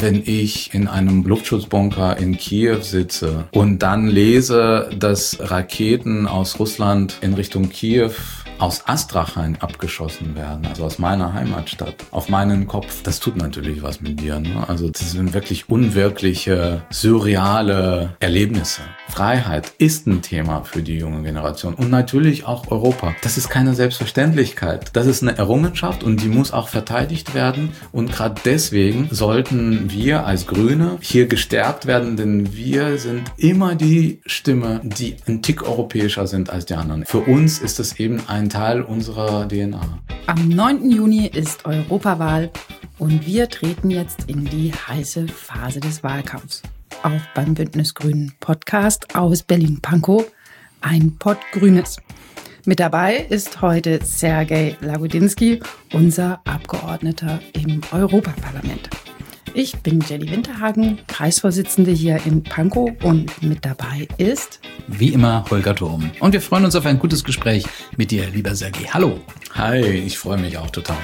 wenn ich in einem Luftschutzbunker in Kiew sitze und dann lese, dass Raketen aus Russland in Richtung Kiew aus Astrachan abgeschossen werden, also aus meiner Heimatstadt, auf meinen Kopf, das tut natürlich was mit dir, ne? Also das sind wirklich unwirkliche, surreale Erlebnisse. Freiheit ist ein Thema für die junge Generation und natürlich auch Europa. Das ist keine Selbstverständlichkeit. Das ist eine Errungenschaft und die muss auch verteidigt werden. Und gerade deswegen sollten wir als Grüne hier gestärkt werden, denn wir sind immer die Stimme, die ein Tick europäischer sind als die anderen. Für uns ist das eben ein Teil unserer DNA. Am 9. Juni ist Europawahl und wir treten jetzt in die heiße Phase des Wahlkampfs. Auch beim Bündnis Grünen Podcast aus Berlin-Pankow, ein Pott Grünes. Mit dabei ist heute Sergej Lagodinsky, unser Abgeordneter im Europaparlament. Ich bin Jenny Winterhagen, Kreisvorsitzende hier in Pankow und mit dabei ist... Wie immer Holger Thurm. Und wir freuen uns auf ein gutes Gespräch mit dir, lieber Sergej. Hallo. Hi, ich freue mich auch total.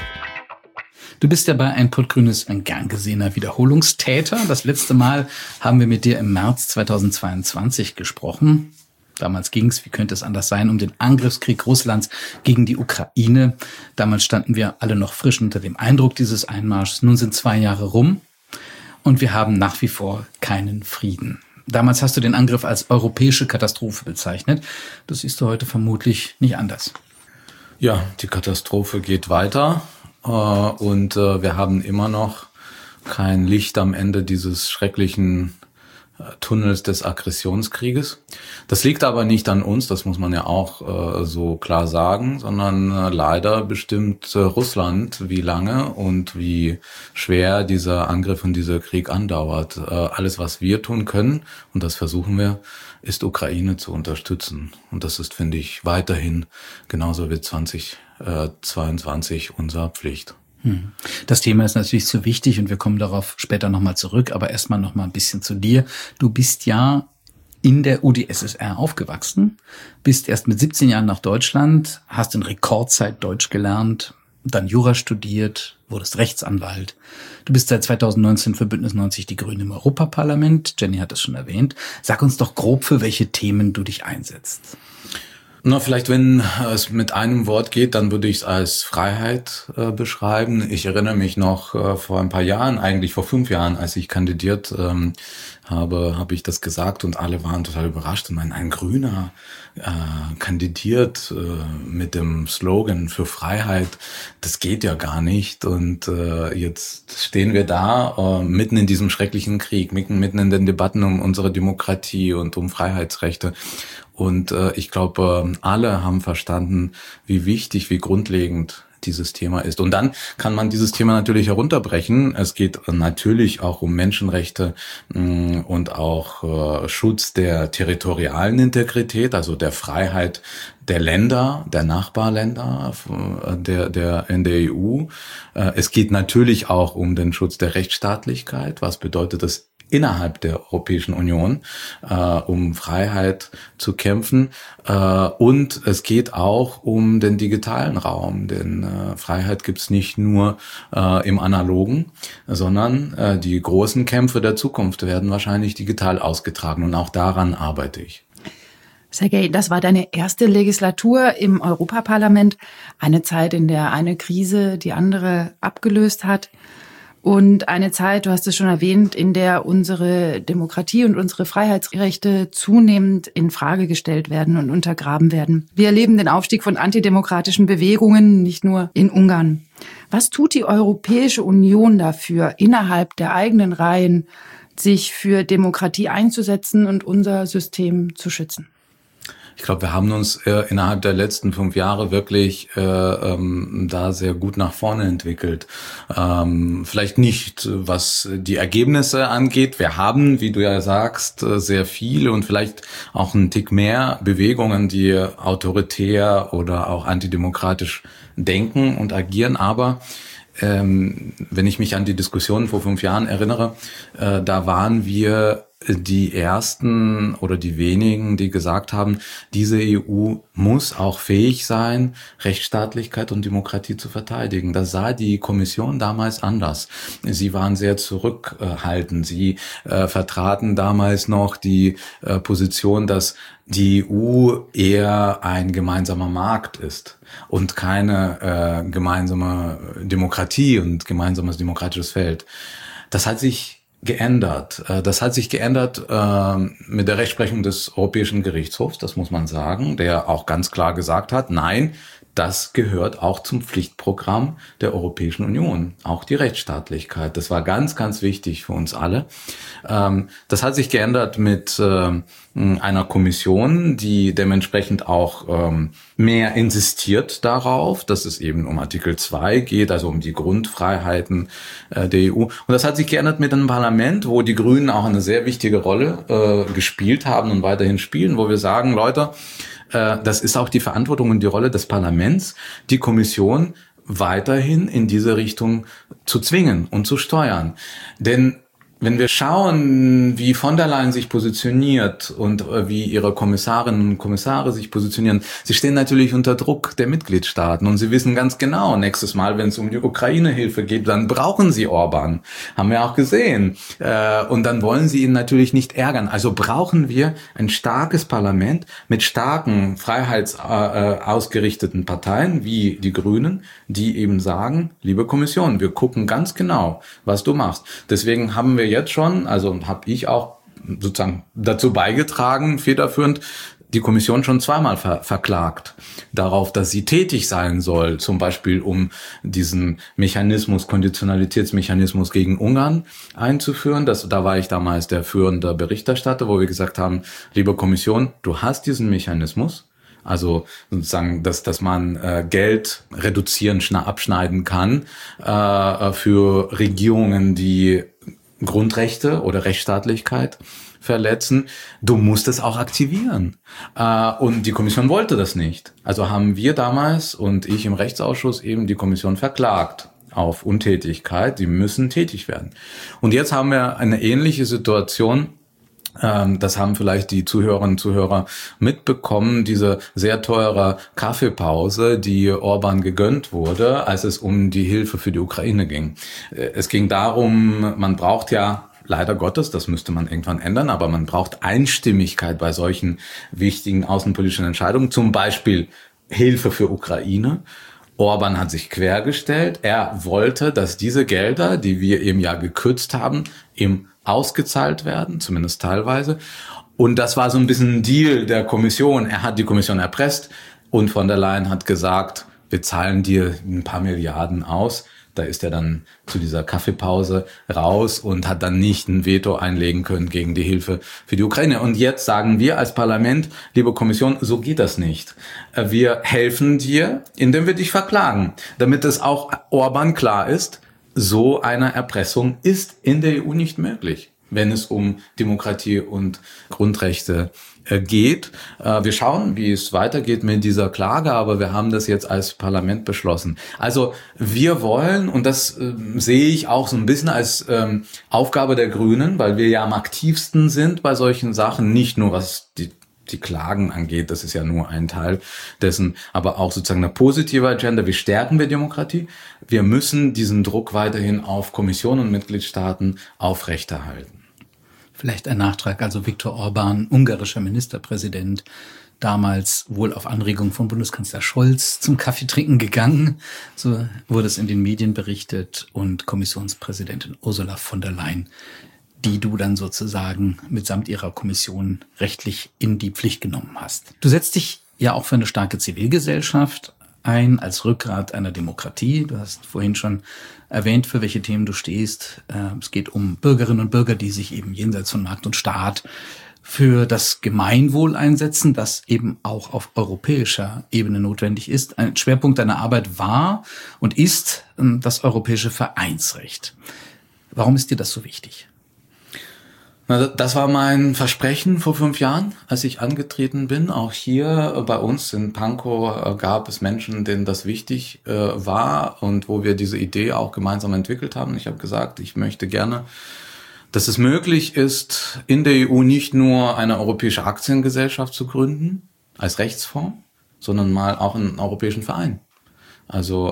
Du bist ja bei ein Pott Grünes ein gern gesehener Wiederholungstäter. Das letzte Mal haben wir mit dir im März 2022 gesprochen. Damals ging es, wie könnte es anders sein, um den Angriffskrieg Russlands gegen die Ukraine. Damals standen wir alle noch frisch unter dem Eindruck dieses Einmarschs. Nun sind 2 Jahre rum und wir haben nach wie vor keinen Frieden. Damals hast du den Angriff als europäische Katastrophe bezeichnet. Das siehst du heute vermutlich nicht anders. Ja, die Katastrophe geht weiter und wir haben immer noch kein Licht am Ende dieses schrecklichen Tunnels des Aggressionskrieges. Das liegt aber nicht an uns, das muss man ja auch so klar sagen, sondern leider bestimmt Russland, wie lange und wie schwer dieser Angriff und dieser Krieg andauert. Alles, was wir tun können, und das versuchen wir, ist Ukraine zu unterstützen. Und das ist, finde ich, weiterhin genauso wie 2022 unsere Pflicht. Das Thema ist natürlich zu wichtig und wir kommen darauf später nochmal zurück, aber erstmal nochmal ein bisschen zu dir. Du bist ja in der UdSSR aufgewachsen, bist erst mit 17 Jahren nach Deutschland, hast in Rekordzeit Deutsch gelernt, dann Jura studiert, wurdest Rechtsanwalt. Du bist seit 2019 für Bündnis 90 Die Grünen im Europaparlament. Jenny hat es schon erwähnt. Sag uns doch grob, für welche Themen du dich einsetzt. Na, vielleicht, wenn es mit einem Wort geht, dann würde ich es als Freiheit beschreiben. Ich erinnere mich noch vor ein paar Jahren, eigentlich vor 5 Jahren, als ich kandidiert habe ich das gesagt und alle waren total überrascht und meinen, ein Grüner kandidiert mit dem Slogan für Freiheit. Das geht ja gar nicht. Und jetzt stehen wir da mitten in diesem schrecklichen Krieg, mitten in den Debatten um unsere Demokratie und um Freiheitsrechte. Und ich glaube, alle haben verstanden, wie wichtig, wie grundlegend dieses Thema ist. Und dann kann man dieses Thema natürlich herunterbrechen. Es geht natürlich auch um Menschenrechte und auch Schutz der territorialen Integrität, also der Freiheit der Länder, der Nachbarländer der in der EU. Es geht natürlich auch um den Schutz der Rechtsstaatlichkeit. Was bedeutet das innerhalb der Europäischen Union, um Freiheit zu kämpfen. Und es geht auch um den digitalen Raum, denn Freiheit gibt's nicht nur im Analogen, sondern die großen Kämpfe der Zukunft werden wahrscheinlich digital ausgetragen und auch daran arbeite ich. Sergej, das war deine erste Legislatur im Europaparlament, eine Zeit, in der eine Krise die andere abgelöst hat. Und eine Zeit, du hast es schon erwähnt, in der unsere Demokratie und unsere Freiheitsrechte zunehmend in Frage gestellt werden und untergraben werden. Wir erleben den Aufstieg von antidemokratischen Bewegungen, nicht nur in Ungarn. Was tut die Europäische Union dafür, innerhalb der eigenen Reihen sich für Demokratie einzusetzen und unser System zu schützen? Ich glaube, wir haben uns innerhalb der letzten 5 Jahre wirklich da sehr gut nach vorne entwickelt. Vielleicht nicht, was die Ergebnisse angeht. Wir haben, wie du ja sagst, sehr viele und vielleicht auch einen Tick mehr Bewegungen, die autoritär oder auch antidemokratisch denken und agieren. Aber wenn ich mich an die Diskussionen vor 5 Jahren erinnere, da waren wir die ersten oder die wenigen, die gesagt haben, diese EU muss auch fähig sein, Rechtsstaatlichkeit und Demokratie zu verteidigen. Das sah die Kommission damals anders. Sie waren sehr zurückhaltend. Sie vertraten damals noch die Position, dass die EU eher ein gemeinsamer Markt ist und keine gemeinsame Demokratie und gemeinsames demokratisches Feld. Das hat sich geändert. Das hat sich geändert mit der Rechtsprechung des Europäischen Gerichtshofs, das muss man sagen, der auch ganz klar gesagt hat, nein, das gehört auch zum Pflichtprogramm der Europäischen Union, auch die Rechtsstaatlichkeit. Das war ganz, ganz wichtig für uns alle. Das hat sich geändert mit einer Kommission, die dementsprechend auch mehr insistiert darauf, dass es eben um Artikel 2 geht, also um die Grundfreiheiten der EU. Und das hat sich geändert mit einem Parlament, wo die Grünen auch eine sehr wichtige Rolle gespielt haben und weiterhin spielen, wo wir sagen, Leute, das ist auch die Verantwortung und die Rolle des Parlaments, die Kommission weiterhin in diese Richtung zu zwingen und zu steuern. Denn wenn wir schauen, wie von der Leyen sich positioniert und wie ihre Kommissarinnen und Kommissare sich positionieren, sie stehen natürlich unter Druck der Mitgliedstaaten und sie wissen ganz genau, nächstes Mal, wenn es um die Ukraine-Hilfe geht, dann brauchen sie Orban. Haben wir auch gesehen. Und dann wollen sie ihn natürlich nicht ärgern. Also brauchen wir ein starkes Parlament mit starken, freiheitsausgerichteten Parteien wie die Grünen, die eben sagen, liebe Kommission, wir gucken ganz genau, was du machst. Deswegen haben wir jetzt schon, also habe ich auch sozusagen dazu beigetragen, federführend, die Kommission schon zweimal verklagt darauf, dass sie tätig sein soll, zum Beispiel um diesen Mechanismus, Konditionalitätsmechanismus gegen Ungarn einzuführen. Da war ich damals der führende Berichterstatter, wo wir gesagt haben, liebe Kommission, du hast diesen Mechanismus, also sozusagen, dass man Geld reduzieren, abschneiden kann für Regierungen, die Grundrechte oder Rechtsstaatlichkeit verletzen. Du musst es auch aktivieren. Und die Kommission wollte das nicht. Also haben wir damals und ich im Rechtsausschuss eben die Kommission verklagt auf Untätigkeit. Die müssen tätig werden. Und jetzt haben wir eine ähnliche Situation. Das haben vielleicht die Zuhörerinnen und Zuhörer mitbekommen, diese sehr teure Kaffeepause, die Orban gegönnt wurde, als es um die Hilfe für die Ukraine ging. Es ging darum, man braucht ja leider Gottes, das müsste man irgendwann ändern, aber man braucht Einstimmigkeit bei solchen wichtigen außenpolitischen Entscheidungen, zum Beispiel Hilfe für Ukraine. Orban hat sich quergestellt. Er wollte, dass diese Gelder, die wir eben ja gekürzt haben, eben ausgezahlt werden, zumindest teilweise. Und das war so ein bisschen ein Deal der Kommission. Er hat die Kommission erpresst und von der Leyen hat gesagt, wir zahlen dir ein paar Milliarden aus. Da ist er dann zu dieser Kaffeepause raus und hat dann nicht ein Veto einlegen können gegen die Hilfe für die Ukraine. Und jetzt sagen wir als Parlament, liebe Kommission, so geht das nicht. Wir helfen dir, indem wir dich verklagen, damit es auch Orban klar ist, so eine Erpressung ist in der EU nicht möglich, wenn es um Demokratie und Grundrechte geht. Wir schauen, wie es weitergeht mit dieser Klage, aber wir haben das jetzt als Parlament beschlossen. Also wir wollen, und das sehe ich auch so ein bisschen als Aufgabe der Grünen, weil wir ja am aktivsten sind bei solchen Sachen, nicht nur was die Klagen angeht, das ist ja nur ein Teil dessen, aber auch sozusagen eine positive Agenda. Wie stärken wir Demokratie? Wir müssen diesen Druck weiterhin auf Kommission und Mitgliedstaaten aufrechterhalten. Vielleicht ein Nachtrag, also Viktor Orban, ungarischer Ministerpräsident, damals wohl auf Anregung von Bundeskanzler Scholz zum Kaffeetrinken gegangen, so wurde es in den Medien berichtet, und Kommissionspräsidentin Ursula von der Leyen, die du dann sozusagen mitsamt ihrer Kommission rechtlich in die Pflicht genommen hast. Du setzt dich ja auch für eine starke Zivilgesellschaft ein, als Rückgrat einer Demokratie. Du hast vorhin schon erwähnt, für welche Themen du stehst. Es geht um Bürgerinnen und Bürger, die sich eben jenseits von Markt und Staat für das Gemeinwohl einsetzen, das eben auch auf europäischer Ebene notwendig ist. Ein Schwerpunkt deiner Arbeit war und ist das europäische Vereinsrecht. Warum ist dir das so wichtig? Das war mein Versprechen vor 5 Jahren, als ich angetreten bin. Auch hier bei uns in Pankow gab es Menschen, denen das wichtig war und wo wir diese Idee auch gemeinsam entwickelt haben. Ich habe gesagt, ich möchte gerne dass es möglich ist, in der EU nicht nur eine europäische Aktiengesellschaft zu gründen, als Rechtsform, sondern mal auch einen europäischen Verein. Also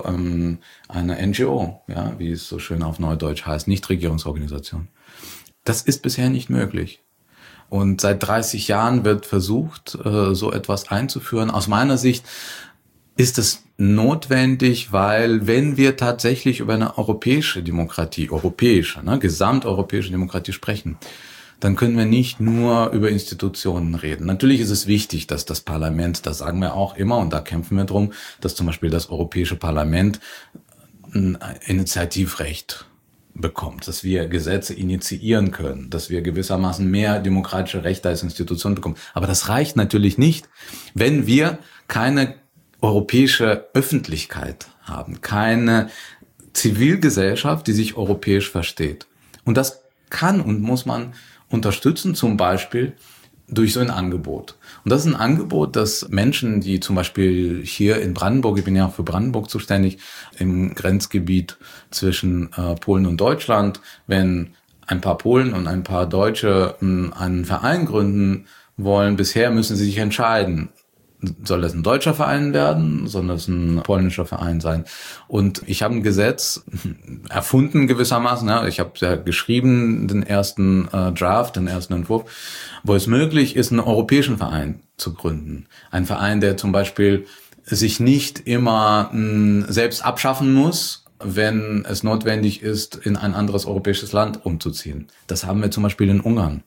eine NGO, ja, wie es so schön auf Neudeutsch heißt, Nichtregierungsorganisation. Das ist bisher nicht möglich. Und seit 30 Jahren wird versucht, so etwas einzuführen. Aus meiner Sicht ist es notwendig, weil wenn wir tatsächlich über eine europäische Demokratie, gesamteuropäische Demokratie sprechen, dann können wir nicht nur über Institutionen reden. Natürlich ist es wichtig, dass das Parlament, das sagen wir auch immer, und da kämpfen wir drum, dass zum Beispiel das Europäische Parlament ein Initiativrecht bekommt, dass wir Gesetze initiieren können, dass wir gewissermaßen mehr demokratische Rechte als Institution bekommen. Aber das reicht natürlich nicht, wenn wir keine europäische Öffentlichkeit haben, keine Zivilgesellschaft, die sich europäisch versteht. Und das kann und muss man unterstützen, zum Beispiel durch so ein Angebot. Und das ist ein Angebot, dass Menschen, die zum Beispiel hier in Brandenburg, ich bin ja auch für Brandenburg zuständig, im Grenzgebiet zwischen Polen und Deutschland, wenn ein paar Polen und ein paar Deutsche einen Verein gründen wollen, bisher müssen sie sich entscheiden. Soll das ein deutscher Verein werden? Soll das ein polnischer Verein sein? Und ich habe ein Gesetz erfunden gewissermaßen. Ja. Ich habe ja geschrieben, den ersten Draft, den ersten Entwurf, wo es möglich ist, einen europäischen Verein zu gründen. Ein Verein, der zum Beispiel sich nicht immer selbst abschaffen muss, wenn es notwendig ist, in ein anderes europäisches Land umzuziehen. Das haben wir zum Beispiel in Ungarn,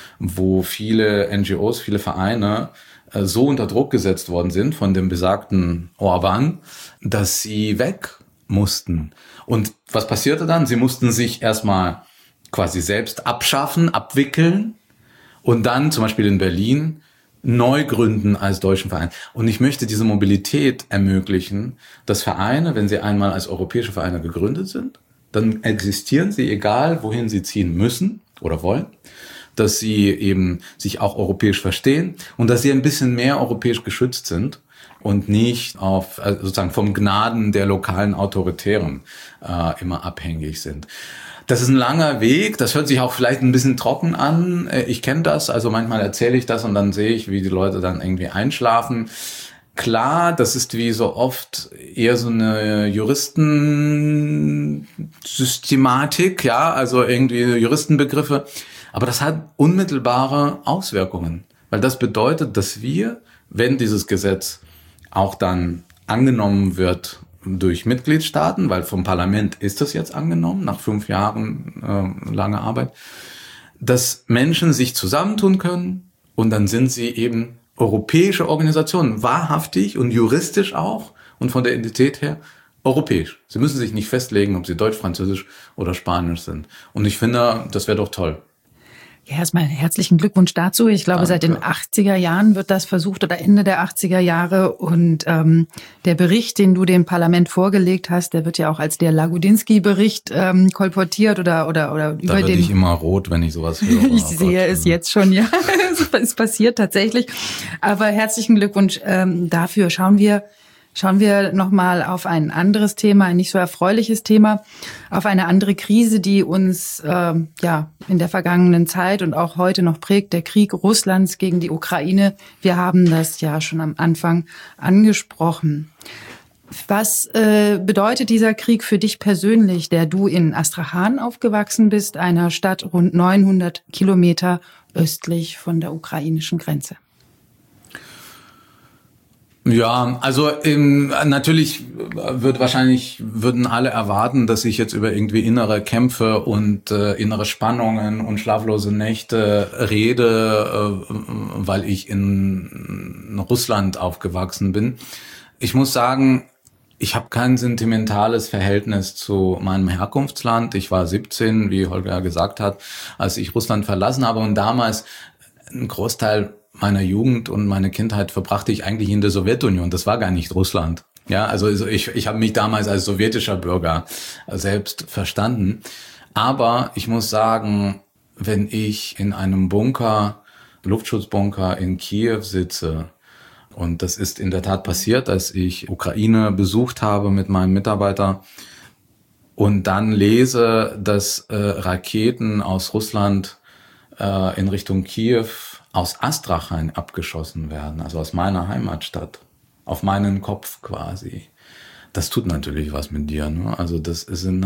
wo viele NGOs, viele Vereine so unter Druck gesetzt worden sind von dem besagten Orban, dass sie weg mussten. Und was passierte dann? Sie mussten sich erstmal quasi selbst abschaffen, abwickeln und dann zum Beispiel in Berlin neu gründen als deutschen Verein. Und ich möchte diese Mobilität ermöglichen, dass Vereine, wenn sie einmal als europäische Vereine gegründet sind, dann existieren sie, egal wohin sie ziehen müssen oder wollen, dass sie eben sich auch europäisch verstehen und dass sie ein bisschen mehr europäisch geschützt sind und nicht auf sozusagen vom Gnaden der lokalen Autoritären immer abhängig sind. Das ist ein langer Weg, das hört sich auch vielleicht ein bisschen trocken an. Ich kenne das, also manchmal erzähle ich das und dann sehe ich, wie die Leute dann irgendwie einschlafen. Klar, das ist wie so oft eher so eine Juristensystematik, ja, also irgendwie Juristenbegriffe. Aber das hat unmittelbare Auswirkungen, weil das bedeutet, dass wir, wenn dieses Gesetz auch dann angenommen wird durch Mitgliedstaaten, weil vom Parlament ist das jetzt angenommen, nach 5 Jahren langer Arbeit, dass Menschen sich zusammentun können und dann sind sie eben europäische Organisationen, wahrhaftig und juristisch auch und von der Identität her europäisch. Sie müssen sich nicht festlegen, ob sie Deutsch, Französisch oder Spanisch sind. Und ich finde, das wäre doch toll. Ja, erstmal herzlichen Glückwunsch dazu. Ich glaube, seit den 80er Jahren wird das versucht oder Ende der 80er Jahre. Und der Bericht, den du dem Parlament vorgelegt hast, der wird ja auch als der Lagodinsky-Bericht kolportiert oder über den. Da werde ich immer rot, wenn ich sowas höre. Ich sehe es jetzt schon, ja. Es passiert tatsächlich. Aber herzlichen Glückwunsch dafür. Schauen wir nochmal auf ein anderes Thema, ein nicht so erfreuliches Thema, auf eine andere Krise, die uns in der vergangenen Zeit und auch heute noch prägt, der Krieg Russlands gegen die Ukraine. Wir haben das ja schon am Anfang angesprochen. Was bedeutet dieser Krieg für dich persönlich, der du in Astrachan aufgewachsen bist, einer Stadt rund 900 Kilometer östlich von der ukrainischen Grenze? Ja, also natürlich würden alle erwarten, dass ich jetzt über irgendwie innere Kämpfe und innere Spannungen und schlaflose Nächte rede, weil ich in Russland aufgewachsen bin. Ich muss sagen, ich habe kein sentimentales Verhältnis zu meinem Herkunftsland. Ich war 17, wie Holger gesagt hat, als ich Russland verlassen habe und damals ein Großteil meiner Jugend und meine Kindheit verbrachte ich eigentlich in der Sowjetunion. Das war gar nicht Russland. Ja, also ich habe mich damals als sowjetischer Bürger selbst verstanden. Aber ich muss sagen, wenn ich in einem Bunker, Luftschutzbunker in Kiew sitze, und das ist in der Tat passiert, als ich Ukraine besucht habe mit meinem Mitarbeiter, und dann lese, dass Raketen aus Russland in Richtung Kiew aus Astrachan abgeschossen werden, also aus meiner Heimatstadt, auf meinen Kopf quasi. Das tut natürlich was mit dir, ne? Also das sind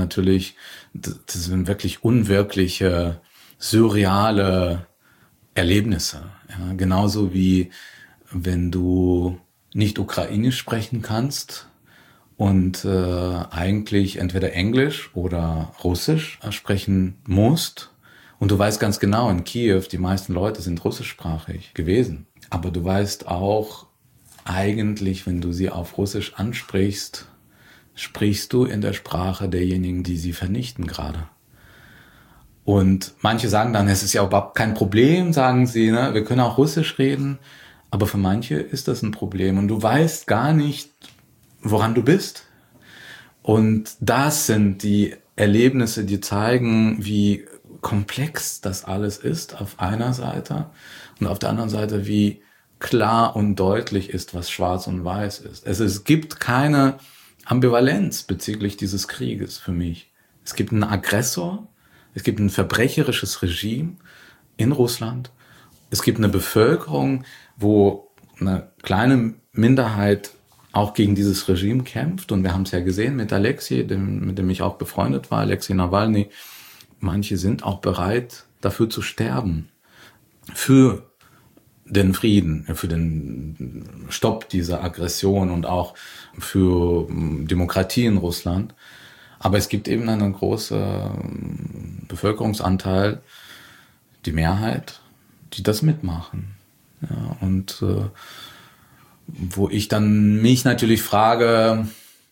wirklich unwirkliche, surreale Erlebnisse. Ja? Genauso wie wenn du nicht ukrainisch sprechen kannst und eigentlich entweder Englisch oder Russisch sprechen musst. Und du weißt ganz genau, in Kiew, die meisten Leute sind russischsprachig gewesen. Aber du weißt auch, eigentlich, wenn du sie auf Russisch ansprichst, sprichst du in der Sprache derjenigen, die sie vernichten gerade. Und manche sagen dann, es ist ja überhaupt kein Problem, sagen sie, ne? Wir können auch Russisch reden. Aber für manche ist das ein Problem. Und du weißt gar nicht, woran du bist. Und das sind die Erlebnisse, die zeigen, wie komplex das alles ist auf einer Seite und auf der anderen Seite, wie klar und deutlich ist, was schwarz und weiß ist. Es gibt keine Ambivalenz bezüglich dieses Krieges für mich. Es gibt einen Aggressor, es gibt ein verbrecherisches Regime in Russland, es gibt eine Bevölkerung, wo eine kleine Minderheit auch gegen dieses Regime kämpft. Und wir haben es ja gesehen mit Alexei, mit dem ich auch befreundet war, Alexei Nawalny. Manche sind auch bereit, dafür zu sterben. Für den Frieden, für den Stopp dieser Aggression und auch für Demokratie in Russland. Aber es gibt eben einen großen Bevölkerungsanteil, die Mehrheit, die das mitmachen. Ja, und wo ich dann mich natürlich frage,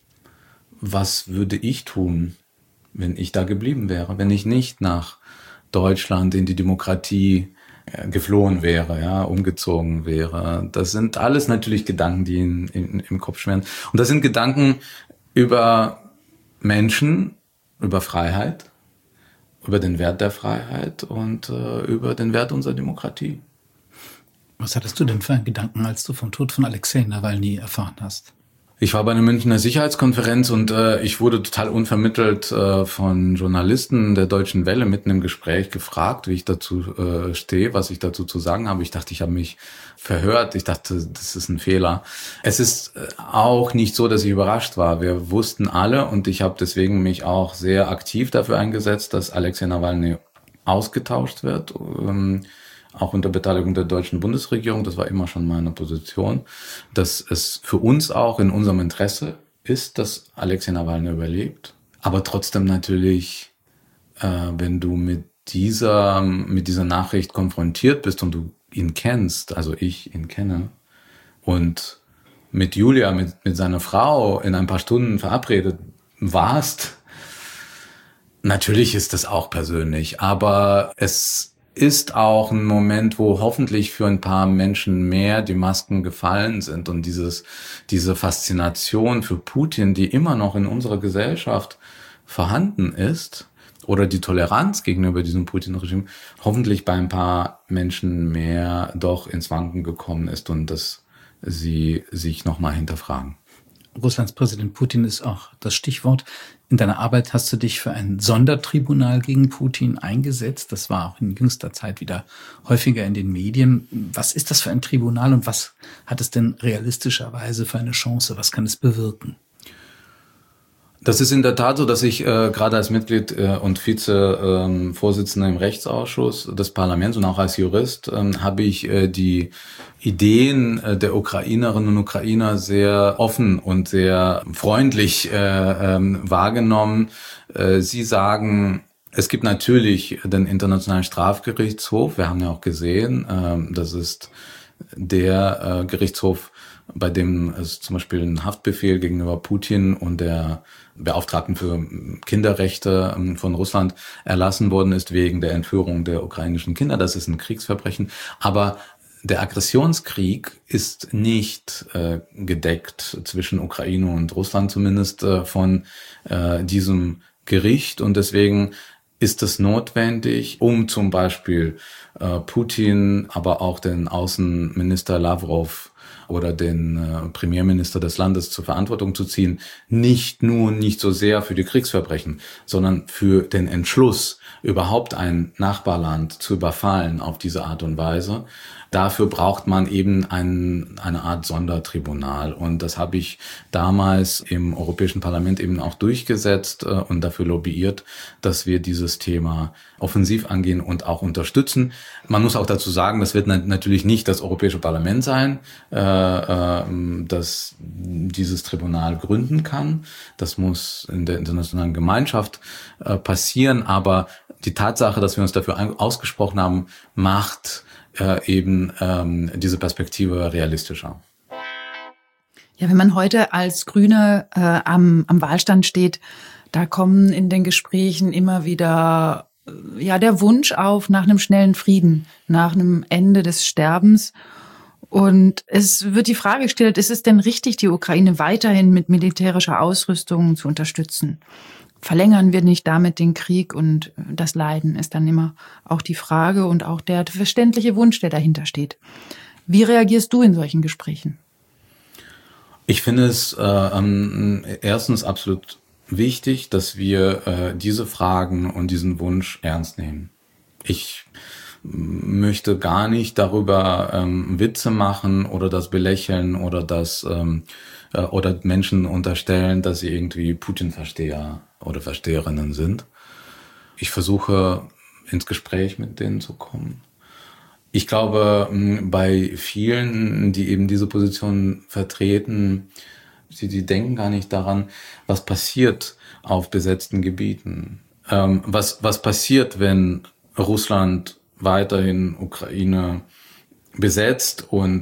was würde ich tun, wenn ich da geblieben wäre, wenn ich nicht nach Deutschland in die Demokratie geflohen wäre, ja, umgezogen wäre. Das sind alles natürlich Gedanken, die im Kopf schwirren. Und das sind Gedanken über Menschen, über Freiheit, über den Wert der Freiheit und über den Wert unserer Demokratie. Was hattest du denn für einen Gedanken, als du vom Tod von Alexei Nawalny erfahren hast? Ich war bei einer Münchner Sicherheitskonferenz und ich wurde total unvermittelt von Journalisten der Deutschen Welle mitten im Gespräch gefragt, wie ich dazu stehe, was ich dazu zu sagen habe. Ich dachte, ich habe mich verhört. Ich dachte, das ist ein Fehler. Es ist auch nicht so, dass ich überrascht war. Wir wussten alle und ich habe deswegen mich auch sehr aktiv dafür eingesetzt, dass Alexei Nawalny ausgetauscht wird. Auch unter Beteiligung der deutschen Bundesregierung, das war immer schon meine Position, dass es für uns auch in unserem Interesse ist, dass Alexei Nawalny überlebt. Aber trotzdem natürlich, wenn du mit dieser Nachricht konfrontiert bist und du ihn kennst, also ich ihn kenne, und mit Julia, mit seiner Frau in ein paar Stunden verabredet warst, natürlich ist das auch persönlich, aber es ist auch ein Moment, wo hoffentlich für ein paar Menschen mehr die Masken gefallen sind und diese Faszination für Putin, die immer noch in unserer Gesellschaft vorhanden ist, oder die Toleranz gegenüber diesem Putin-Regime, hoffentlich bei ein paar Menschen mehr doch ins Wanken gekommen ist und dass sie sich nochmal hinterfragen. Russlands Präsident Putin ist auch das Stichwort. In deiner Arbeit hast du dich für ein Sondertribunal gegen Putin eingesetzt. Das war auch in jüngster Zeit wieder häufiger in den Medien. Was ist das für ein Tribunal und was hat es denn realistischerweise für eine Chance? Was kann es bewirken? Das ist in der Tat so, dass ich gerade als Mitglied und Vize-Vorsitzender im Rechtsausschuss des Parlaments und auch als Jurist habe ich die Ideen der Ukrainerinnen und Ukrainer sehr offen und sehr freundlich wahrgenommen. Sie sagen, es gibt natürlich den Internationalen Strafgerichtshof. Wir haben ja auch gesehen, das ist der Gerichtshof, bei dem es zum Beispiel ein Haftbefehl gegenüber Putin und der Beauftragten für Kinderrechte von Russland erlassen worden ist wegen der Entführung der ukrainischen Kinder. Das ist ein Kriegsverbrechen. Aber der Aggressionskrieg ist nicht gedeckt zwischen Ukraine und Russland, zumindest von diesem Gericht. Und deswegen ist es notwendig, um zum Beispiel Putin, aber auch den Außenminister Lavrov oder den Premierminister des Landes zur Verantwortung zu ziehen, nicht so sehr für die Kriegsverbrechen, sondern für den Entschluss, überhaupt ein Nachbarland zu überfallen auf diese Art und Weise. Dafür braucht man eben eine Art Sondertribunal. Und das habe ich damals im Europäischen Parlament eben auch durchgesetzt und dafür lobbyiert, dass wir dieses Thema offensiv angehen und auch unterstützen. Man muss auch dazu sagen, das wird natürlich nicht das Europäische Parlament sein, das dieses Tribunal gründen kann. Das muss in der internationalen Gemeinschaft passieren. Aber die Tatsache, dass wir uns dafür ausgesprochen haben, macht eben diese Perspektive realistischer. Ja, wenn man heute als Grüne am Wahlstand steht, da kommen in den Gesprächen immer wieder der Wunsch auf nach einem schnellen Frieden, nach einem Ende des Sterbens. Und es wird die Frage gestellt, ist es denn richtig, die Ukraine weiterhin mit militärischer Ausrüstung zu unterstützen? Verlängern wir nicht damit den Krieg und das Leiden, ist dann immer auch die Frage und auch der verständliche Wunsch, der dahinter steht. Wie reagierst du in solchen Gesprächen? Ich finde es erstens absolut wichtig, dass wir diese Fragen und diesen Wunsch ernst nehmen. Ich möchte gar nicht darüber Witze machen oder das belächeln oder oder Menschen unterstellen, dass sie irgendwie Putin-Versteher oder Versteherinnen sind. Ich versuche, ins Gespräch mit denen zu kommen. Ich glaube, bei vielen, die eben diese Position vertreten, sie denken gar nicht daran, was passiert auf besetzten Gebieten. Was passiert, wenn Russland weiterhin Ukraine besetzt und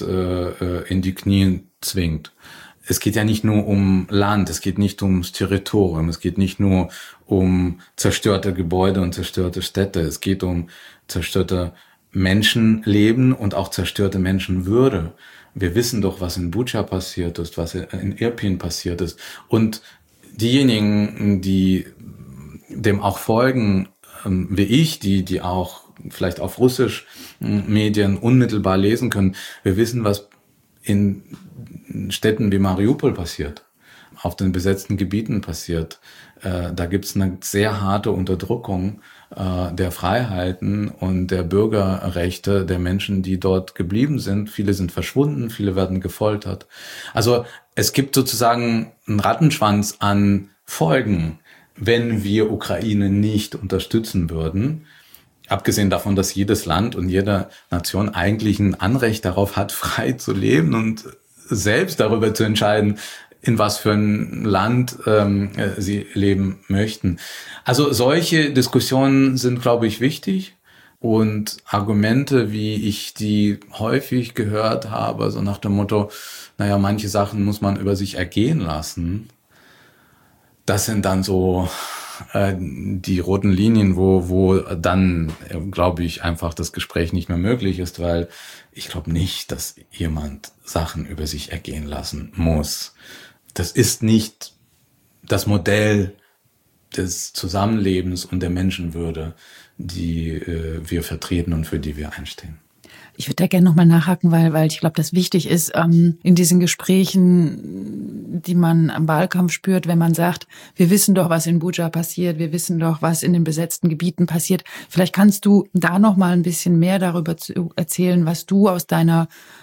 in die Knie zwingt. Es geht ja nicht nur um Land, es geht nicht ums Territorium, es geht nicht nur um zerstörte Gebäude und zerstörte Städte, es geht um zerstörte Menschenleben und auch zerstörte Menschenwürde. Wir wissen doch, was in Bucha passiert ist, was in Irpin passiert ist. Und diejenigen, die dem auch folgen, wie ich, die auch vielleicht auf Russisch Medien unmittelbar lesen können, wir wissen, was in Städten wie Mariupol passiert, auf den besetzten Gebieten passiert. Da gibt's eine sehr harte Unterdrückung der Freiheiten und der Bürgerrechte der Menschen, die dort geblieben sind. Viele sind verschwunden, viele werden gefoltert. Also es gibt sozusagen einen Rattenschwanz an Folgen, wenn wir Ukraine nicht unterstützen würden. Abgesehen davon, dass jedes Land und jede Nation eigentlich ein Anrecht darauf hat, frei zu leben und selbst darüber zu entscheiden, in was für ein Land sie leben möchten. Also solche Diskussionen sind, glaube ich, wichtig. Und Argumente, wie ich die häufig gehört habe, so nach dem Motto, manche Sachen muss man über sich ergehen lassen. Das sind dann so die roten Linien, wo dann, glaube ich, einfach das Gespräch nicht mehr möglich ist, weil ich glaube nicht, dass jemand Sachen über sich ergehen lassen muss. Das ist nicht das Modell des Zusammenlebens und der Menschenwürde, die wir vertreten und für die wir einstehen. Ich würde da gerne nochmal nachhaken, weil ich glaube, das wichtig ist, in diesen Gesprächen, die man am Wahlkampf spürt, wenn man sagt, wir wissen doch, was in Bucha passiert, wir wissen doch, was in den besetzten Gebieten passiert. Vielleicht kannst du da nochmal ein bisschen mehr darüber erzählen, was du aus deiner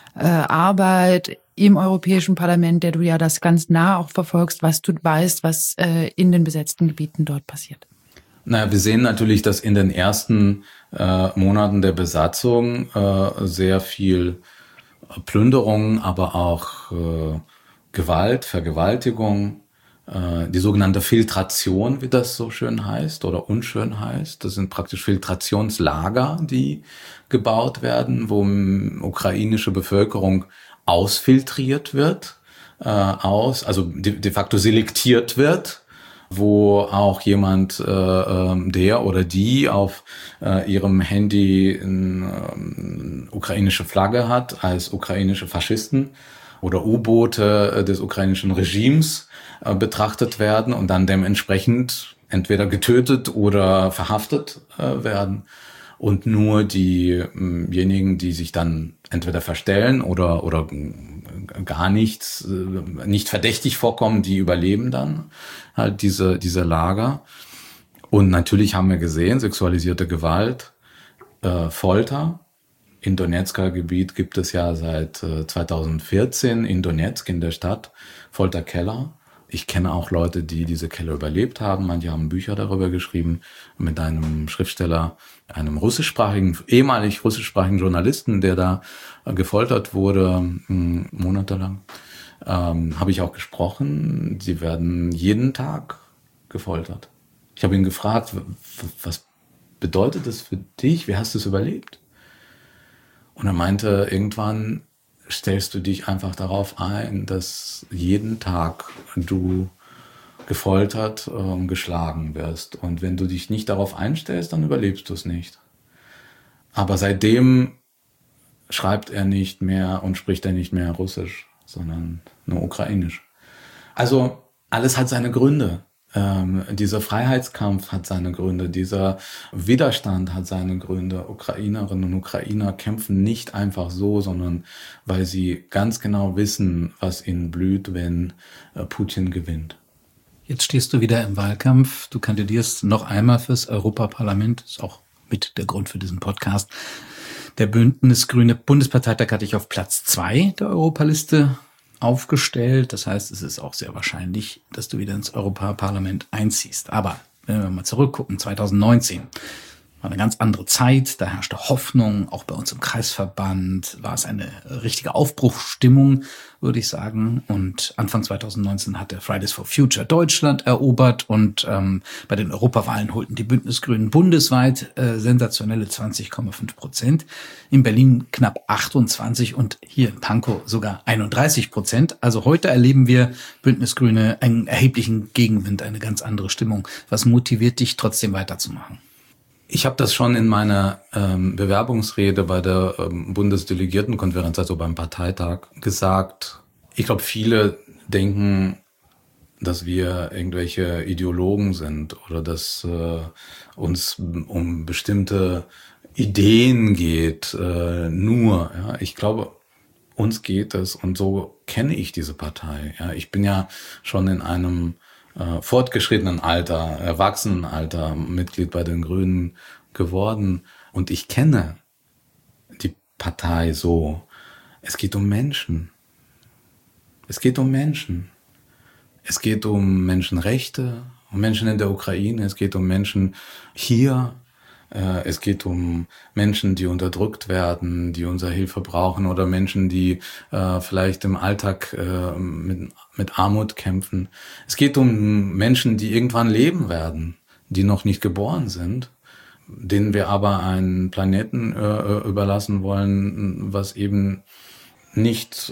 Arbeit im Europäischen Parlament, der du ja das ganz nah auch verfolgst, was du weißt, was in den besetzten Gebieten dort passiert. Wir sehen natürlich, dass in den ersten Monaten der Besatzung sehr viel Plünderung, aber auch Gewalt, Vergewaltigung, die sogenannte Filtration, wie das so schön heißt oder unschön heißt. Das sind praktisch Filtrationslager, die gebaut werden, wo ukrainische Bevölkerung ausfiltriert wird, also de facto selektiert wird, wo auch jemand, der oder die auf ihrem Handy eine ukrainische Flagge hat, als ukrainische Faschisten oder U-Boote des ukrainischen Regimes betrachtet werden und dann dementsprechend entweder getötet oder verhaftet werden. Und nur diejenigen, die sich dann entweder verstellen oder gar nichts, nicht verdächtig vorkommen, die überleben dann halt diese Lager. Und natürlich haben wir gesehen, sexualisierte Gewalt, Folter. In Donetsker Gebiet gibt es ja seit 2014 in Donetsk in der Stadt Folterkeller. Ich kenne auch Leute, die diese Keller überlebt haben. Manche haben Bücher darüber geschrieben mit einem Schriftsteller, einem ehemalig russischsprachigen Journalisten, der da gefoltert wurde, monatelang. Habe ich auch gesprochen. Sie werden jeden Tag gefoltert. Ich habe ihn gefragt, was bedeutet das für dich? Wie hast du es überlebt? Und er meinte, irgendwann stellst du dich einfach darauf ein, dass jeden Tag du gefoltert und geschlagen wirst. Und wenn du dich nicht darauf einstellst, dann überlebst du es nicht. Aber seitdem schreibt er nicht mehr und spricht er nicht mehr Russisch, sondern nur Ukrainisch. Also alles hat seine Gründe. Dieser Freiheitskampf hat seine Gründe, dieser Widerstand hat seine Gründe. Ukrainerinnen und Ukrainer kämpfen nicht einfach so, sondern weil sie ganz genau wissen, was ihnen blüht, wenn Putin gewinnt. Jetzt stehst du wieder im Wahlkampf. Du kandidierst noch einmal fürs Europaparlament. Ist auch mit der Grund für diesen Podcast. Der Bündnis-Grüne Bundesparteitag hat dich auf Platz 2 der Europaliste aufgestellt. Das heißt, es ist auch sehr wahrscheinlich, dass du wieder ins Europaparlament einziehst. Aber wenn wir mal zurückgucken, 2019 war eine ganz andere Zeit. Da herrschte Hoffnung, auch bei uns im Kreisverband war es eine richtige Aufbruchsstimmung, würde ich sagen. Und Anfang 2019 hat der Fridays for Future Deutschland erobert und bei den Europawahlen holten die Bündnisgrünen bundesweit sensationelle 20,5%. In Berlin knapp 28% und hier in Pankow sogar 31%. Also heute erleben wir Bündnisgrüne einen erheblichen Gegenwind, eine ganz andere Stimmung. Was motiviert dich, trotzdem weiterzumachen? Ich habe das schon in meiner Bewerbungsrede bei der Bundesdelegiertenkonferenz, also beim Parteitag, gesagt. Ich glaube, viele denken, dass wir irgendwelche Ideologen sind oder dass uns um bestimmte Ideen geht. Nur, ja, ich glaube, uns geht es und so kenne ich diese Partei. Ja, ich bin ja schon in einem fortgeschrittenen Alter, Erwachsenenalter, Mitglied bei den Grünen geworden. Und ich kenne die Partei so. Es geht um Menschen. Es geht um Menschen. Es geht um Menschenrechte, um Menschen in der Ukraine. Es geht um Menschen hier. Es geht um Menschen, die unterdrückt werden, die unsere Hilfe brauchen oder Menschen, die vielleicht im Alltag mit Armut kämpfen. Es geht um Menschen, die irgendwann leben werden, die noch nicht geboren sind, denen wir aber einen Planeten überlassen wollen, was eben nicht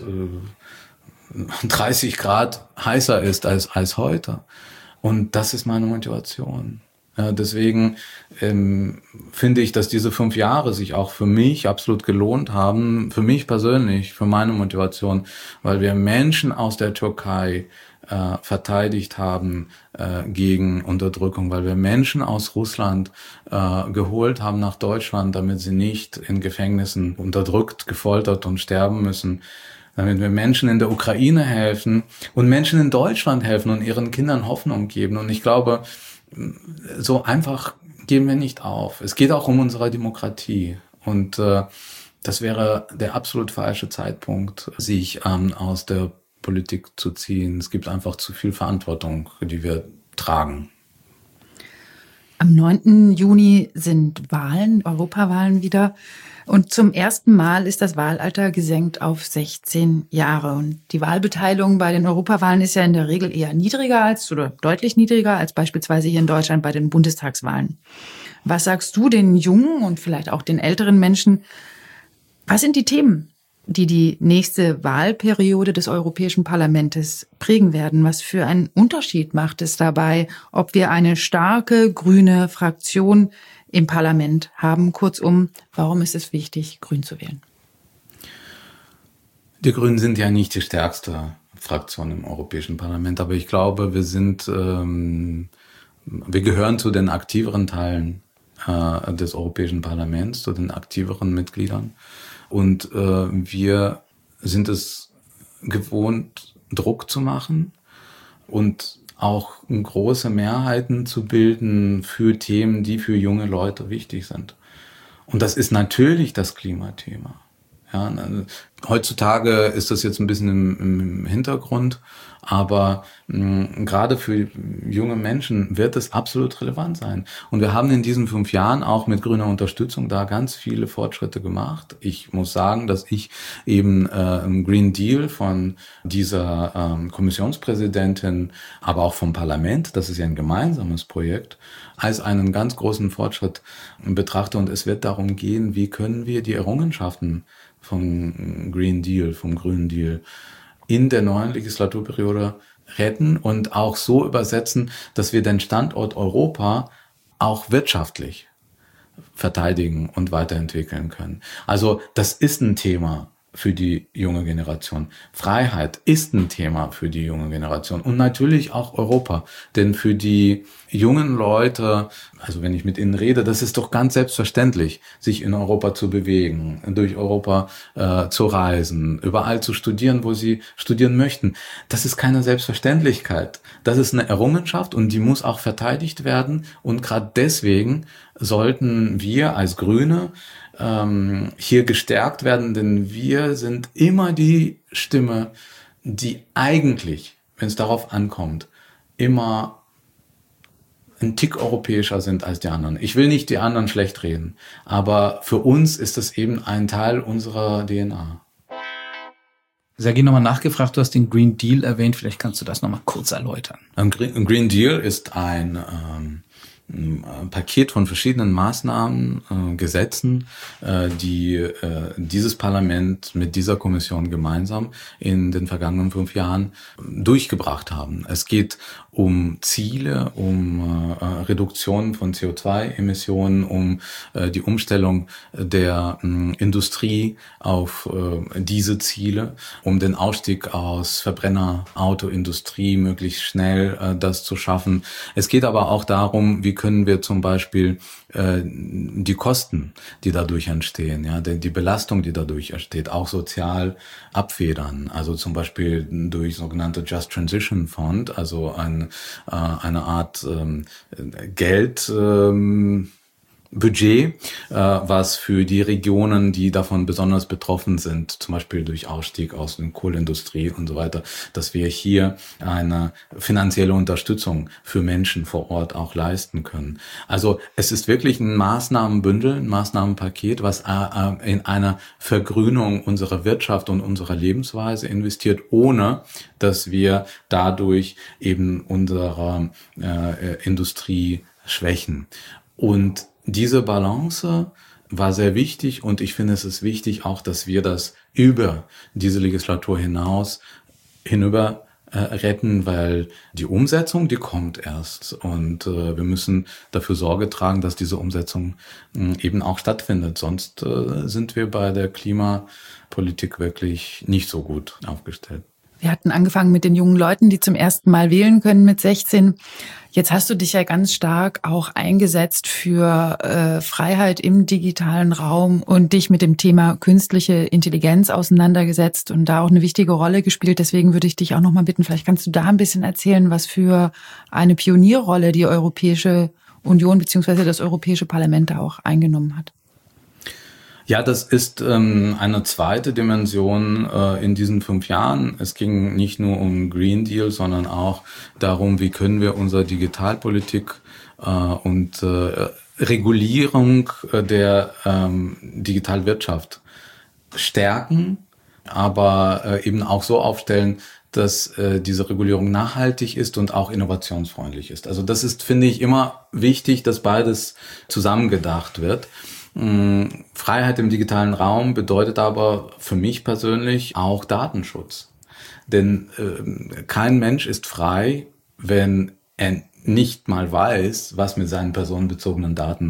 30 Grad heißer ist als heute. Und das ist meine Motivation. Deswegen finde ich, dass diese 5 Jahre sich auch für mich absolut gelohnt haben, für mich persönlich, für meine Motivation, weil wir Menschen aus der Türkei verteidigt haben gegen Unterdrückung, weil wir Menschen aus Russland geholt haben nach Deutschland, damit sie nicht in Gefängnissen unterdrückt, gefoltert und sterben müssen, damit wir Menschen in der Ukraine helfen und Menschen in Deutschland helfen und ihren Kindern Hoffnung geben. Und ich glaube, so einfach geben wir nicht auf. Es geht auch um unsere Demokratie. Und das wäre der absolut falsche Zeitpunkt, sich aus der Politik zu ziehen. Es gibt einfach zu viel Verantwortung, die wir tragen. Am 9. Juni sind Wahlen, Europawahlen wieder. Und zum ersten Mal ist das Wahlalter gesenkt auf 16 Jahre. Und die Wahlbeteiligung bei den Europawahlen ist ja in der Regel eher niedriger oder deutlich niedriger als beispielsweise hier in Deutschland bei den Bundestagswahlen. Was sagst du den jungen und vielleicht auch den älteren Menschen? Was sind die Themen, die die nächste Wahlperiode des Europäischen Parlaments prägen werden? Was für einen Unterschied macht es dabei, ob wir eine starke grüne Fraktion im Parlament haben? Kurzum, warum ist es wichtig, grün zu wählen? Die Grünen sind ja nicht die stärkste Fraktion im Europäischen Parlament, aber ich glaube, wir gehören zu den aktiveren Teilen des Europäischen Parlaments, zu den aktiveren Mitgliedern. Und wir sind es gewohnt, Druck zu machen und auch große Mehrheiten zu bilden für Themen, die für junge Leute wichtig sind. Und das ist natürlich das Klimathema. Ja, heutzutage ist das jetzt ein bisschen im Hintergrund, aber gerade für junge Menschen wird es absolut relevant sein. Und wir haben in diesen 5 Jahren auch mit grüner Unterstützung da ganz viele Fortschritte gemacht. Ich muss sagen, dass ich eben im Green Deal von dieser Kommissionspräsidentin, aber auch vom Parlament, das ist ja ein gemeinsames Projekt, als einen ganz großen Fortschritt betrachte. Und es wird darum gehen, wie können wir die Errungenschaften vom Green Deal, vom Grünen Deal in der neuen Legislaturperiode retten und auch so übersetzen, dass wir den Standort Europa auch wirtschaftlich verteidigen und weiterentwickeln können. Also das ist ein Thema für die junge Generation. Freiheit ist ein Thema für die junge Generation und natürlich auch Europa. Denn für die jungen Leute, also wenn ich mit ihnen rede, das ist doch ganz selbstverständlich, sich in Europa zu bewegen, durch Europa zu reisen, überall zu studieren, wo sie studieren möchten. Das ist keine Selbstverständlichkeit. Das ist eine Errungenschaft und die muss auch verteidigt werden. Und gerade deswegen sollten wir als Grüne hier gestärkt werden, denn wir sind immer die Stimme, die eigentlich, wenn es darauf ankommt, immer ein Tick europäischer sind als die anderen. Ich will nicht die anderen schlecht reden, aber für uns ist das eben ein Teil unserer DNA. Sergej, nochmal nachgefragt, du hast den Green Deal erwähnt, vielleicht kannst du das nochmal kurz erläutern. Ein Green Deal ist ein Paket von verschiedenen Maßnahmen, Gesetzen, die dieses Parlament mit dieser Kommission gemeinsam in den vergangenen 5 Jahren durchgebracht haben. Es geht um Ziele, um Reduktion von CO2-Emissionen, um die Umstellung der Industrie auf diese Ziele, um den Ausstieg aus Verbrennerautoindustrie möglichst schnell das zu schaffen. Es geht aber auch darum, wie können wir zum Beispiel die Kosten, die dadurch entstehen, ja, die Belastung, die dadurch entsteht, auch sozial abfedern. Also zum Beispiel durch sogenannte Just Transition Fund, also eine Art Geld. Budget, was für die Regionen, die davon besonders betroffen sind, zum Beispiel durch Ausstieg aus der Kohleindustrie und so weiter, dass wir hier eine finanzielle Unterstützung für Menschen vor Ort auch leisten können. Also es ist wirklich ein Maßnahmenbündel, ein Maßnahmenpaket, was in eine Vergrünung unserer Wirtschaft und unserer Lebensweise investiert, ohne dass wir dadurch eben unsere Industrie schwächen. Und diese Balance war sehr wichtig und ich finde, es ist wichtig auch, dass wir das über diese Legislatur hinüber retten, weil die Umsetzung, die kommt erst und wir müssen dafür Sorge tragen, dass diese Umsetzung eben auch stattfindet. Sonst sind wir bei der Klimapolitik wirklich nicht so gut aufgestellt. Wir hatten angefangen mit den jungen Leuten, die zum ersten Mal wählen können mit 16. Jetzt hast du dich ja ganz stark auch eingesetzt für Freiheit im digitalen Raum und dich mit dem Thema künstliche Intelligenz auseinandergesetzt und da auch eine wichtige Rolle gespielt. Deswegen würde ich dich auch noch mal bitten, vielleicht kannst du da ein bisschen erzählen, was für eine Pionierrolle die Europäische Union bzw. das Europäische Parlament da auch eingenommen hat. Ja, das ist eine zweite Dimension in diesen 5 Jahren. Es ging nicht nur um Green Deal, sondern auch darum, wie können wir unsere Digitalpolitik und Regulierung der Digitalwirtschaft stärken, aber eben auch so aufstellen, dass diese Regulierung nachhaltig ist und auch innovationsfreundlich ist. Also das ist, finde ich, immer wichtig, dass beides zusammengedacht wird. Freiheit im digitalen Raum bedeutet aber für mich persönlich auch Datenschutz. Denn kein Mensch ist frei, wenn er nicht mal weiß, was mit seinen personenbezogenen Daten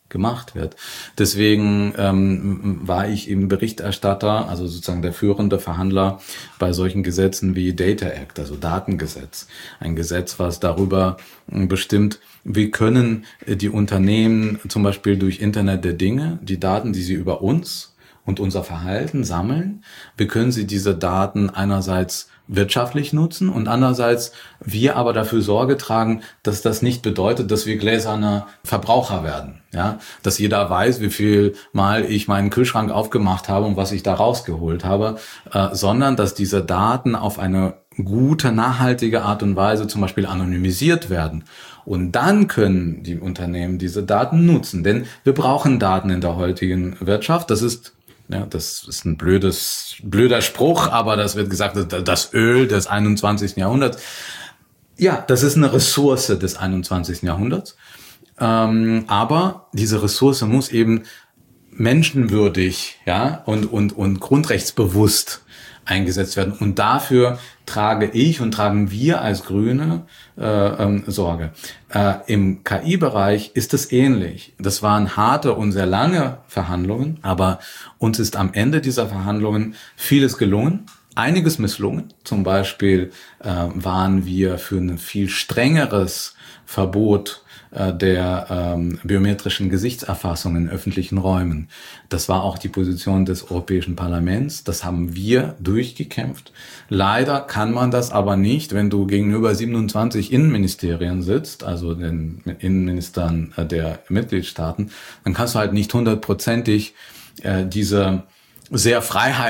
gemacht wird. Deswegen war ich eben Berichterstatter, also sozusagen der führende Verhandler bei solchen Gesetzen wie Data Act, also Datengesetz. Ein Gesetz, was darüber bestimmt, wie können die Unternehmen zum Beispiel durch Internet der Dinge, die Daten, die sie über uns und unser Verhalten sammeln, wie können sie diese Daten einerseits wirtschaftlich nutzen und andererseits wir aber dafür Sorge tragen, dass das nicht bedeutet, dass wir gläserne Verbraucher werden. Ja, dass jeder weiß, wie viel Mal ich meinen Kühlschrank aufgemacht habe und was ich da rausgeholt habe, sondern dass diese Daten auf eine gute, nachhaltige Art und Weise zum Beispiel anonymisiert werden. Und dann können die Unternehmen diese Daten nutzen, denn wir brauchen Daten in der heutigen Wirtschaft. Das ist ein blöder Spruch, aber das wird gesagt, das Öl des 21. Jahrhunderts. Ja, das ist eine Ressource des 21. Jahrhunderts. Aber diese Ressource muss eben menschenwürdig, ja, und grundrechtsbewusst eingesetzt werden. Und dafür tragen wir als Grüne Sorge. Im KI-Bereich ist es ähnlich. Das waren harte und sehr lange Verhandlungen, aber uns ist am Ende dieser Verhandlungen vieles gelungen, einiges misslungen. Zum Beispiel waren wir für ein viel strengeres Verbot der biometrischen Gesichtserfassung in öffentlichen Räumen. Das war auch die Position des Europäischen Parlaments. Das haben wir durchgekämpft. Leider kann man das aber nicht, wenn du gegenüber 27 Innenministerien sitzt, also den Innenministern der Mitgliedstaaten, dann kannst du halt nicht 100%ig diese sehr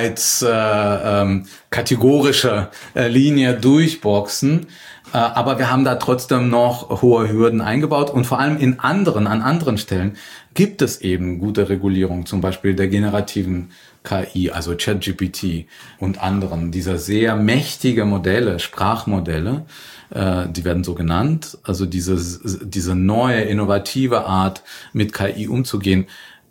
freiheitskategorische Linie durchboxen. Aber wir haben da trotzdem noch hohe Hürden eingebaut und vor allem an anderen Stellen gibt es eben gute Regulierung, zum Beispiel der generativen KI, also ChatGPT und anderen, dieser sehr mächtige Modelle, Sprachmodelle, die werden so genannt, also diese neue, innovative Art, mit KI umzugehen.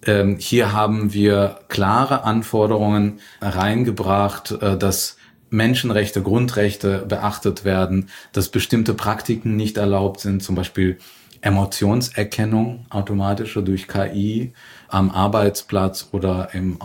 Hier haben wir klare Anforderungen reingebracht, dass Menschenrechte, Grundrechte beachtet werden, dass bestimmte Praktiken nicht erlaubt sind, zum Beispiel Emotionserkennung automatische durch KI am Arbeitsplatz oder im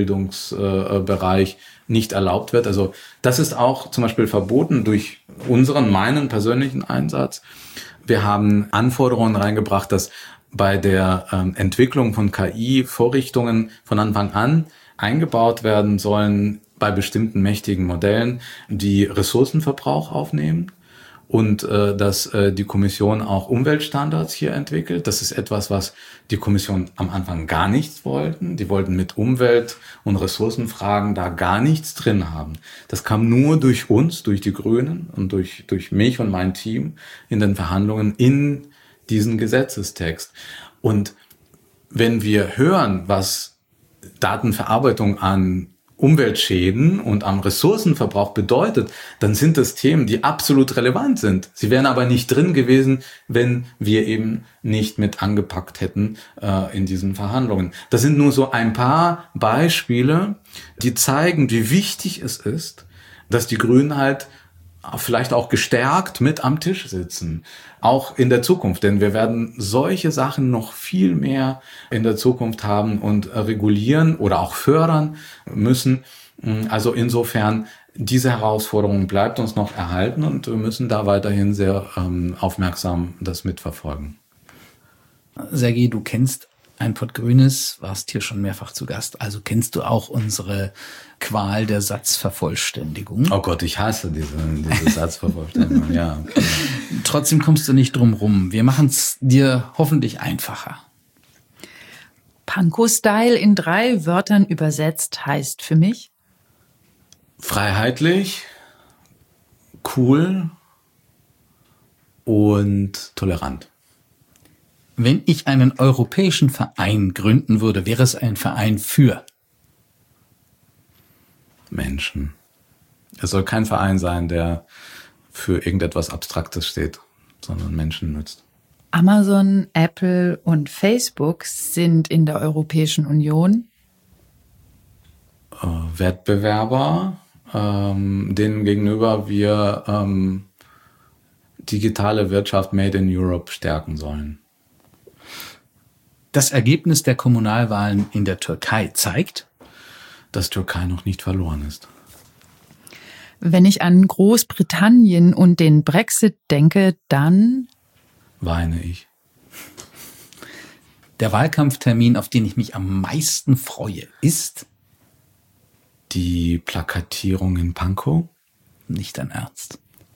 Ausbildungsbereich nicht erlaubt wird. Also das ist auch zum Beispiel verboten durch meinen persönlichen Einsatz. Wir haben Anforderungen reingebracht, dass bei der Entwicklung von KI-Vorrichtungen von Anfang an eingebaut werden sollen, bei bestimmten mächtigen Modellen, die Ressourcenverbrauch aufnehmen und dass die Kommission auch Umweltstandards hier entwickelt. Das ist etwas, was die Kommission am Anfang gar nichts wollten. Die wollten mit Umwelt- und Ressourcenfragen da gar nichts drin haben. Das kam nur durch uns, durch die Grünen und durch mich und mein Team in den Verhandlungen in diesen Gesetzestext. Und wenn wir hören, was Datenverarbeitung an Umweltschäden und am Ressourcenverbrauch bedeutet, dann sind das Themen, die absolut relevant sind. Sie wären aber nicht drin gewesen, wenn wir eben nicht mit angepackt hätten in diesen Verhandlungen. Das sind nur so ein paar Beispiele, die zeigen, wie wichtig es ist, dass die Grünen halt vielleicht auch gestärkt mit am Tisch sitzen, auch in der Zukunft. Denn wir werden solche Sachen noch viel mehr in der Zukunft haben und regulieren oder auch fördern müssen. Also insofern, diese Herausforderung bleibt uns noch erhalten und wir müssen da weiterhin sehr aufmerksam das mitverfolgen. Sergej, du kennst Ein Pott Grünes, warst hier schon mehrfach zu Gast, also kennst du auch unsere Qual der Satzvervollständigung. Oh Gott, ich hasse diese Satzvervollständigung, ja. Okay. Trotzdem kommst du nicht drum rum. Wir machen es dir hoffentlich einfacher. Pankow-Style in 3 Wörtern übersetzt heißt für mich? Freiheitlich, cool und tolerant. Wenn ich einen europäischen Verein gründen würde, wäre es ein Verein für Menschen. Es soll kein Verein sein, der für irgendetwas Abstraktes steht, sondern Menschen nützt. Amazon, Apple und Facebook sind in der Europäischen Union Wettbewerber, denen gegenüber wir digitale Wirtschaft Made in Europe stärken sollen. Das Ergebnis der Kommunalwahlen in der Türkei zeigt, dass Türkei noch nicht verloren ist. Wenn ich an Großbritannien und den Brexit denke, dann weine ich. Der Wahlkampftermin, auf den ich mich am meisten freue, ist die Plakatierung in Pankow. Nicht dein Ernst.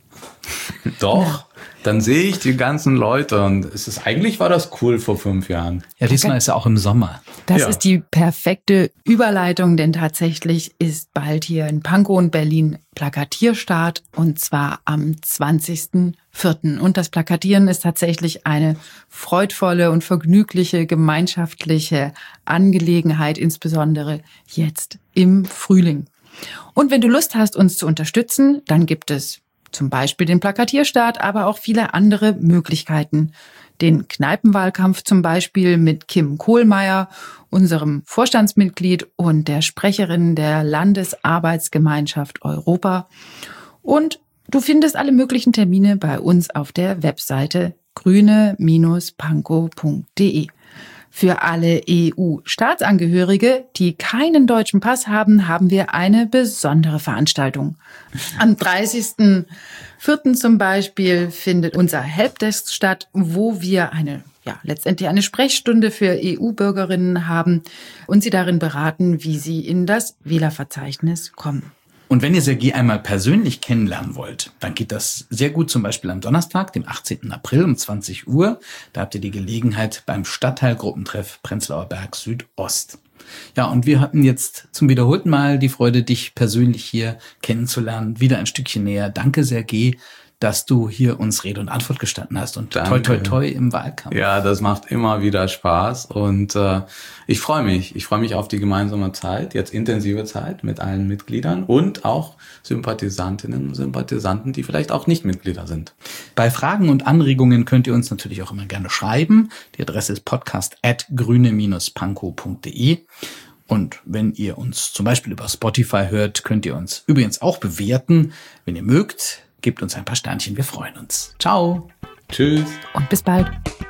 Doch, dann sehe ich die ganzen Leute und eigentlich war das cool vor 5 Jahren. Ja, diesmal ist er auch im Sommer. Das ist die perfekte Überleitung, denn tatsächlich ist bald hier in Pankow und Berlin Plakatierstart und zwar am 20.04. Und das Plakatieren ist tatsächlich eine freudvolle und vergnügliche gemeinschaftliche Angelegenheit, insbesondere jetzt im Frühling. Und wenn du Lust hast, uns zu unterstützen, dann gibt es zum Beispiel den Plakatierstart, aber auch viele andere Möglichkeiten. Den Kneipenwahlkampf zum Beispiel mit Kim Kohlmeier, unserem Vorstandsmitglied und der Sprecherin der Landesarbeitsgemeinschaft Europa. Und du findest alle möglichen Termine bei uns auf der Webseite grüne-pankow.de. Für alle EU-Staatsangehörige, die keinen deutschen Pass haben, haben wir eine besondere Veranstaltung. Am 30.04. zum Beispiel findet unser Helpdesk statt, wo wir letztendlich eine Sprechstunde für EU-Bürgerinnen haben und sie darin beraten, wie sie in das Wählerverzeichnis kommen. Und wenn ihr Sergej einmal persönlich kennenlernen wollt, dann geht das sehr gut zum Beispiel am Donnerstag, dem 18. April um 20 Uhr. Da habt ihr die Gelegenheit beim Stadtteilgruppentreff Prenzlauer Berg Südost. Ja, und wir hatten jetzt zum wiederholten Mal die Freude, dich persönlich hier kennenzulernen, wieder ein Stückchen näher. Danke, Sergej, dass du hier uns Rede und Antwort gestanden hast und toi, toi, toi im Wahlkampf. Ja, das macht immer wieder Spaß und ich freue mich. Ich freue mich auf die gemeinsame Zeit, jetzt intensive Zeit mit allen Mitgliedern und auch Sympathisantinnen und Sympathisanten, die vielleicht auch nicht Mitglieder sind. Bei Fragen und Anregungen könnt ihr uns natürlich auch immer gerne schreiben. Die Adresse ist podcast@grüne-pankow.de. Und wenn ihr uns zum Beispiel über Spotify hört, könnt ihr uns übrigens auch bewerten, wenn ihr mögt. Gebt uns ein paar Sternchen, wir freuen uns. Ciao. Tschüss. Und bis bald.